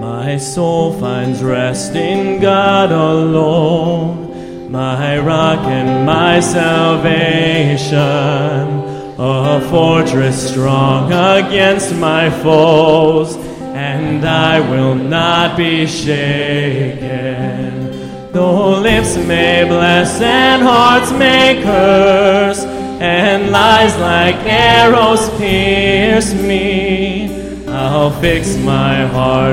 My soul finds rest in God alone, my rock and my salvation, a fortress strong against my foes, and I will not be shaken. Though lips may bless and hearts may curse, and lies like arrows pierce me, I'll fix my heart